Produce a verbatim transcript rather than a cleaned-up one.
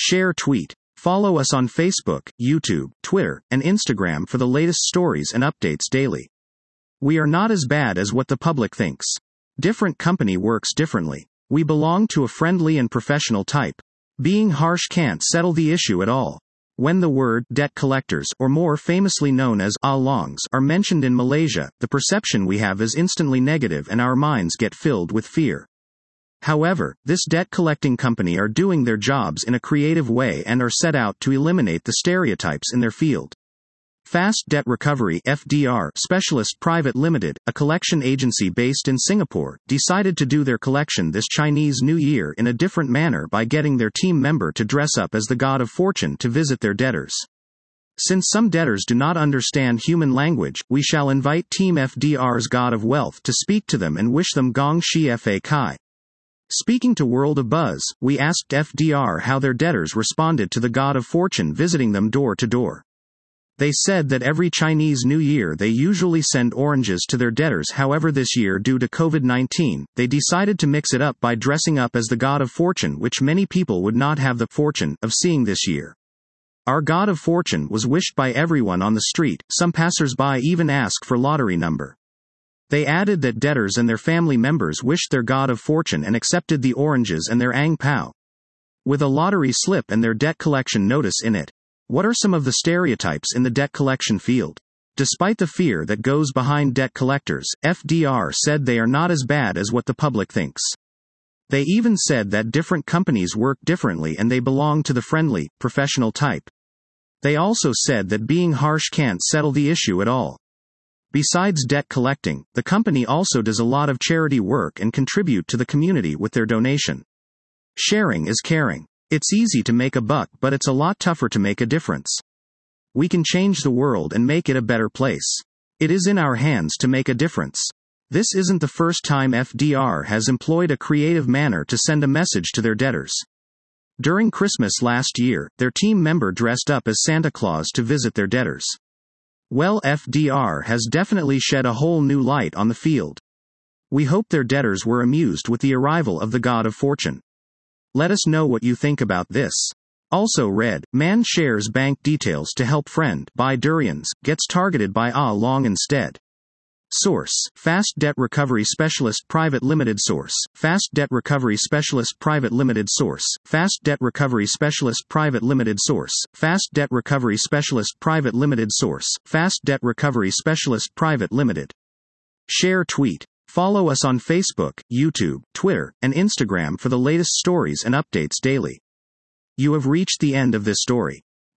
Share tweet. Follow us on Facebook, YouTube, Twitter, and Instagram for the latest stories and updates daily. We are not as bad as what the public thinks. Different company works differently. We belong to a friendly and professional type. Being harsh can't settle the issue at all. When the word debt collectors, or more famously known as ah longs, are mentioned in Malaysia, the perception we have is instantly negative and our minds get filled with fear. However, this debt collecting company are doing their jobs in a creative way and are set out to eliminate the stereotypes in their field. Fast Debt Recovery F D R Specialist Private Limited, a collection agency based in Singapore, decided to do their collection this Chinese New Year in a different manner by getting their team member to dress up as the God of Fortune to visit their debtors. Since some debtors do not understand human language, we shall invite Team F D R's God of Wealth to speak to them and wish them Gong Shi Fa Kai. Speaking to World of Buzz, we asked F D R how their debtors responded to the God of Fortune visiting them door to door. They said that every Chinese New Year they usually send oranges to their debtors. However, this year due to COVID nineteen, they decided to mix it up by dressing up as the God of Fortune, which many people would not have the fortune of seeing this year. Our God of Fortune was wished by everyone on the street. Some passers-by even asked for lottery number. They added that debtors and their family members wished their God of Fortune and accepted the oranges and their ang pao, with a lottery slip and their debt collection notice in it. What are some of the stereotypes in the debt collection field? Despite the fear that goes behind debt collectors, F D R said they are not as bad as what the public thinks. They even said that different companies work differently and they belong to the friendly, professional type. They also said that being harsh can't settle the issue at all. Besides debt collecting, the company also does a lot of charity work and contribute to the community with their donation. Sharing is caring. It's easy to make a buck, but it's a lot tougher to make a difference. We can change the world and make it a better place. It is in our hands to make a difference. This isn't the first time F D R has employed a creative manner to send a message to their debtors. During Christmas last year, their team member dressed up as Santa Claus to visit their debtors. Well, F D R has definitely shed a whole new light on the field. We hope their debtors were amused with the arrival of the God of Fortune. Let us know what you think about this. Also read, man shares bank details to help friend buy durians, gets targeted by ah long instead. Source, Fast Debt Recovery Specialist Private Limited. Source, Fast Debt Recovery Specialist Private Limited. Source, Fast Debt Recovery Specialist Private Limited. Source, Fast Debt Recovery Specialist Private Limited. Source, Fast Debt Recovery Specialist Private Limited. Share tweet. Follow us on Facebook, YouTube, Twitter, and Instagram for the latest stories and updates daily. You have reached the end of this story.